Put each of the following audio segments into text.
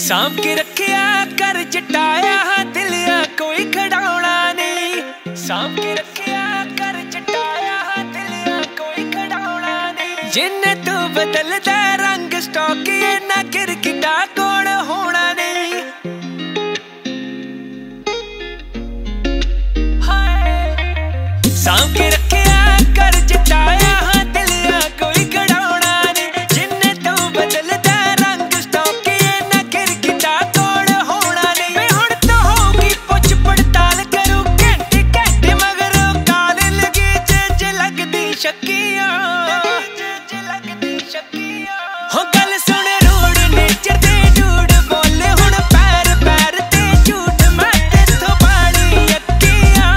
सांभ के रखिया कर जटाया दिलिया कोई खड़ाउणा नहीं। सांभ के रखिया कर जटाया दिलिया कोई खड़ाउणा नहीं। जिन्ने तू बदलदा रंग स्टॉक ना गिरगिटा कौन होना नहीं। सांभ के रखिया कर जटाया दिलिया कोई खड़ाउणा नहीं। जिन्ने तू बदलदा रंग स्टॉक ना गिरगिटा कौन होना नहीं। मैं हुण तो होगी पुछ पड़ताल करूं घंटे घंटे मगर काल लगी जे लगदी शक्कियां हो गल सुन रूड नेचर दे डूड बोले हुण पैर पैर ते झूठ मैं तेथों पाली अक्कियां।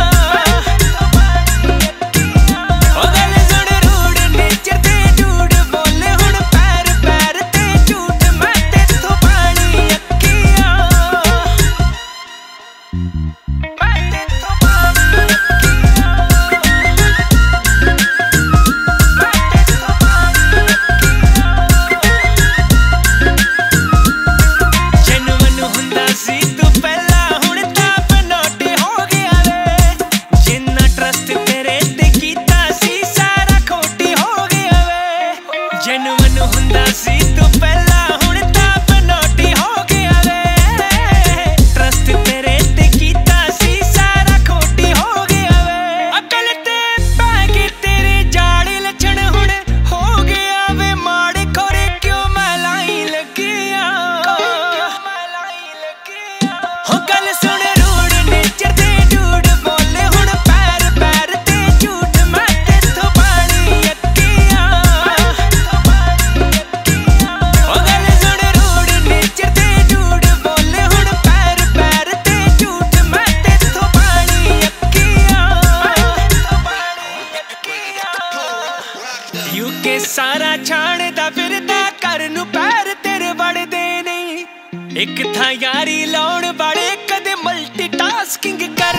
हो गल सुन रूड नेचर दे डूड बोले हुण पैर पैर ते झूठ मैं तेथों पाली अक्कियां। मैं तेथों पाली जेन्युइन हुंदा सी तू पहला हुण तां बनौटी हो गया वे। ट्रस्ट तेरे ते कीता सी सारा खोटी हो गया वे। अकल ते पै गई तेरे जाली लछण हुण हो गया वे माड़े खोरे क्यों मलाई लगियां। हो गल सुन रूड नेचर दे डूड बोले हुण पैर पैर ते झूठ मैं तेथों पाली अक्कियां। यूके सारा छाणदा फिरदा घर नूं पैर तेरे वड़दे नहीं। एक थां यारी लाउण वाले कदे मल्टीटास्किंग कर